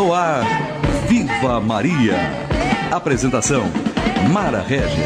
No ar, Viva Maria. Apresentação, Mara Regis.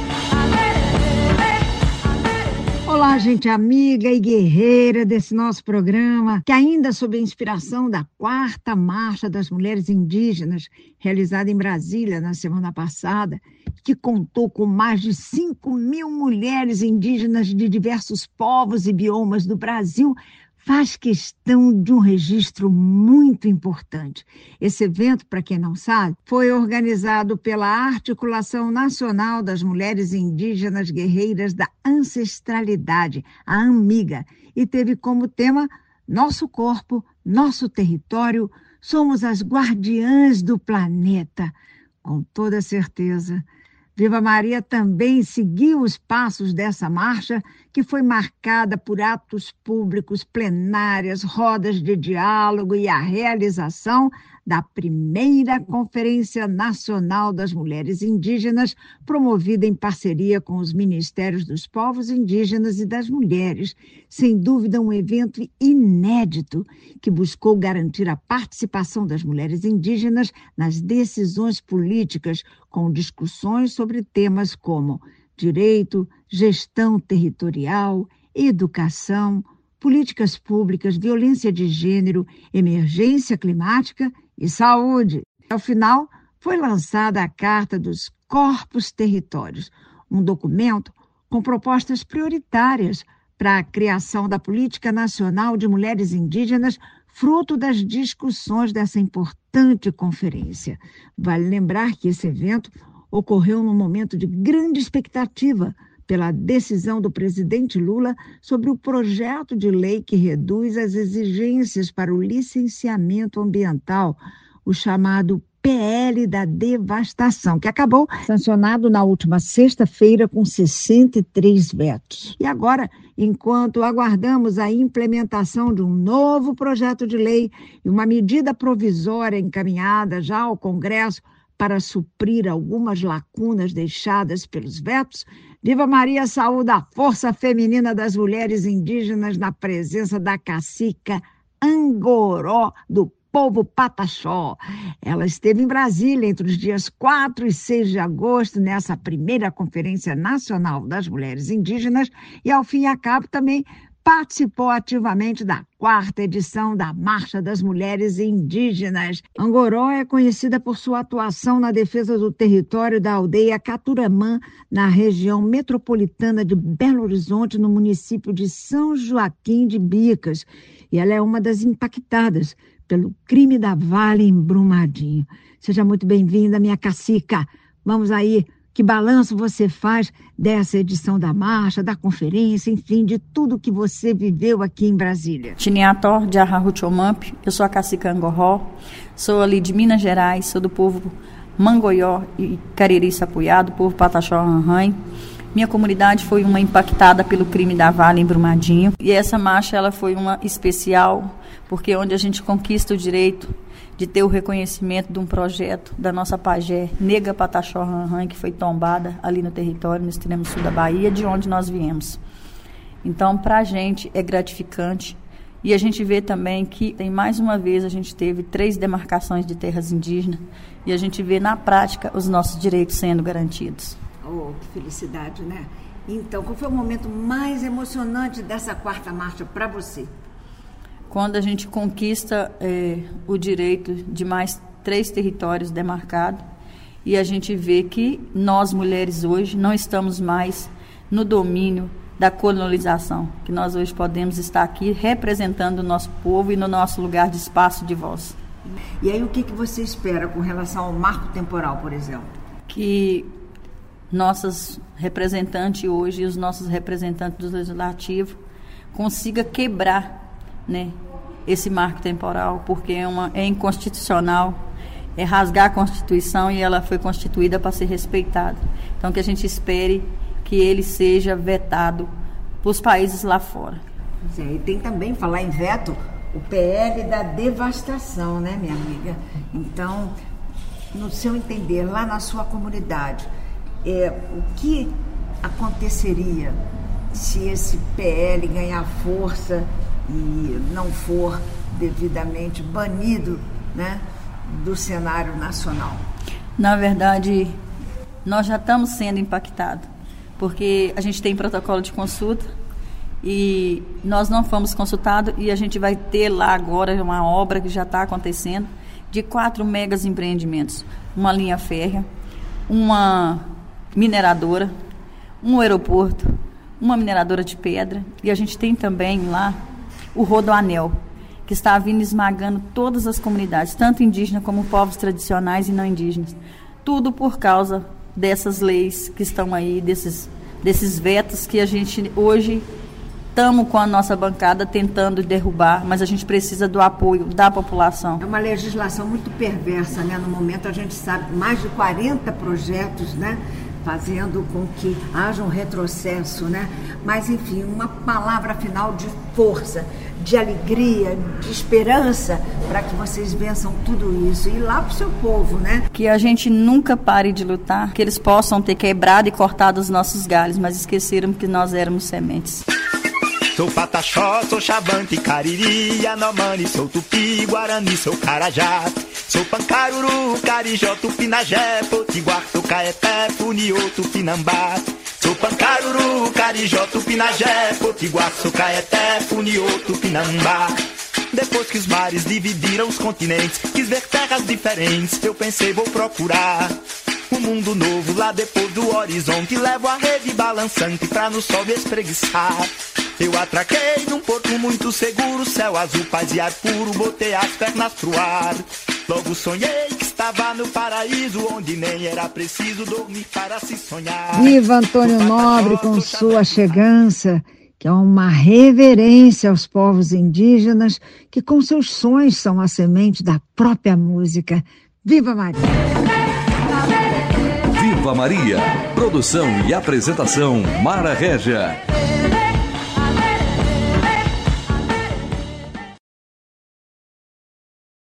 Olá, gente amiga e guerreira desse nosso programa, que ainda sob a inspiração da 4ª Marcha das Mulheres Indígenas, realizada em Brasília na semana passada, que contou com mais de 5.000 mulheres indígenas de diversos povos e biomas do Brasil, faz questão de um registro muito importante. Esse evento, para quem não sabe, foi organizado pela Articulação Nacional das Mulheres Indígenas Guerreiras da Ancestralidade, a AMIGA, e teve como tema Nosso Corpo, Nosso Território, Somos as Guardiãs do Planeta. Com toda certeza, Viva Maria também seguiu os passos dessa marcha, que foi marcada por atos públicos, plenárias, rodas de diálogo e a realização da primeira Conferência Nacional das Mulheres Indígenas, promovida em parceria com os Ministérios dos Povos Indígenas e das Mulheres. Sem dúvida, um evento inédito que buscou garantir a participação das mulheres indígenas nas decisões políticas, com discussões sobre temas como direito, gestão territorial, educação, políticas públicas, violência de gênero, emergência climática e saúde. Ao final, foi lançada a Carta dos Corpos Territórios, um documento com propostas prioritárias para a criação da Política Nacional de Mulheres Indígenas, fruto das discussões dessa importante conferência. Vale lembrar que esse evento ocorreu num momento de grande expectativa pela decisão do presidente Lula sobre o projeto de lei que reduz as exigências para o licenciamento ambiental, o chamado PL da devastação, que acabou sancionado na última sexta-feira com 63 vetos. E agora, enquanto aguardamos a implementação de um novo projeto de lei e uma medida provisória encaminhada já ao Congresso para suprir algumas lacunas deixadas pelos vetos, Viva Maria saúda a força feminina das mulheres indígenas na presença da cacica Angoró, do povo Pataxó. Ela esteve em Brasília entre os dias 4 e 6 de agosto, nessa primeira Conferência Nacional das Mulheres Indígenas, e ao fim e ao cabo também participou ativamente da 4ª edição da Marcha das Mulheres Indígenas. Angoró é conhecida por sua atuação na defesa do território da aldeia Caturamã, na região metropolitana de Belo Horizonte, no município de São Joaquim de Bicas. E ela é uma das impactadas pelo crime da Vale em Brumadinho. Seja muito bem-vinda, minha cacica. Vamos aí. Que balanço você faz dessa edição da marcha, da conferência, enfim, de tudo que você viveu aqui em Brasília? Tiniator de Arrahuchomamp, eu sou a cacica Angoró, sou ali de Minas Gerais, sou do povo Mangoió e Cariri Sapuiá, do povo Pataxó Ranrãe. Minha comunidade foi uma impactada pelo crime da Vale em Brumadinho. E essa marcha ela foi uma especial, porque onde a gente conquista o direito de ter o reconhecimento de um projeto da nossa pajé, Nega Pataxó Ranrãe, que foi tombada ali no território, no extremo sul da Bahia, de onde nós viemos. Então, para a gente é gratificante. E a gente vê também que, mais uma vez, a gente teve 3 demarcações de terras indígenas e a gente vê na prática os nossos direitos sendo garantidos. Oh, que felicidade, né? Então, qual foi o momento mais emocionante dessa 4ª marcha para você? Quando a gente conquista o direito de mais 3 territórios demarcados e a gente vê que nós, mulheres, hoje não estamos mais no domínio da colonização, que nós hoje podemos estar aqui representando o nosso povo e no nosso lugar de espaço de voz. E aí o que você espera com relação ao marco temporal, por exemplo? Que nossas representantes hoje e os nossos representantes do Legislativo consigam quebrar, né, esse marco temporal, porque é inconstitucional, é rasgar a Constituição e ela foi constituída para ser respeitada. Então, que a gente espere que ele seja vetado para os países lá fora. E tem também, falar em veto, o PL da devastação, né, minha amiga? Então, no seu entender, lá na sua comunidade, o que aconteceria se esse PL ganhar força e não for devidamente banido, né, do cenário nacional? Na verdade, nós já estamos sendo impactados, porque a gente tem protocolo de consulta e nós não fomos consultados, e a gente vai ter lá agora uma obra que já está acontecendo de 4 megas empreendimentos, uma linha férrea, uma mineradora, um aeroporto, uma mineradora de pedra, e a gente tem também lá o Rodoanel, que está vindo esmagando todas as comunidades, tanto indígenas como povos tradicionais e não indígenas. Tudo por causa dessas leis que estão aí, desses vetos que a gente hoje estamos com a nossa bancada tentando derrubar, mas a gente precisa do apoio da população. É uma legislação muito perversa, né? No momento a gente sabe mais de 40 projetos, né? Fazendo com que haja um retrocesso, né? Mas, enfim, uma palavra final de força, de alegria, de esperança, para que vocês vençam tudo isso. E lá para o seu povo, né? Que a gente nunca pare de lutar, que eles possam ter quebrado e cortado os nossos galhos, mas esqueceram que nós éramos sementes. Sou Pataxó, sou Xavante, Cariri, Yanomami, sou Tupi, Guarani, sou Carajá. Sou Pancaruru, Carijó, Tupinagé, Potiguar, sou Caeté, Funiô, Tupinambá. Sou Pancaruru, Carijó, Tupinagé, Potiguar, sou Caeté, Funiô, Tupinambá. Depois que os mares dividiram os continentes, quis ver terras diferentes, eu pensei vou procurar um mundo novo lá depois do horizonte. Levo a rede balançante pra no sol me espreguiçar. Eu atraquei num porto muito seguro, céu azul, paz e ar puro, botei as pernas pro ar. Logo sonhei que estava no paraíso, onde nem era preciso dormir para se sonhar. Viva Antônio Nobre com sua chegança, que é uma reverência aos povos indígenas, que com seus sons são a semente da própria música. Viva Maria! Viva Maria! Produção e apresentação Mara Régia.